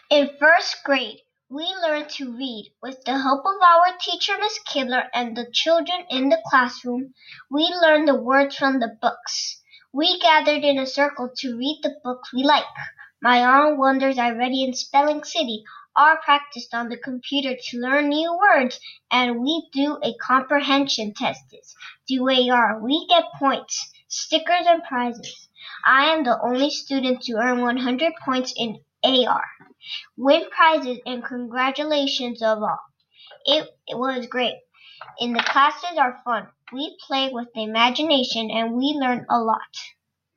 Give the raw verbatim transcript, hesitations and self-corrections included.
In first grade, we learned to read. With the help of our teacher, Miss Kibler, and the children in the classroom, we learned the words from the books. We gathered in a circle to read the books we like. My Own Wonders I read in Spelling City. R practiced on the computer to learn new words, and we do a comprehension test. Do A R. We get points, stickers, and prizes. I am the only student to earn one hundred points in A R. Win prizes and congratulations of all. It, it was great. In the classes are fun. We play with the imagination and we learn a lot.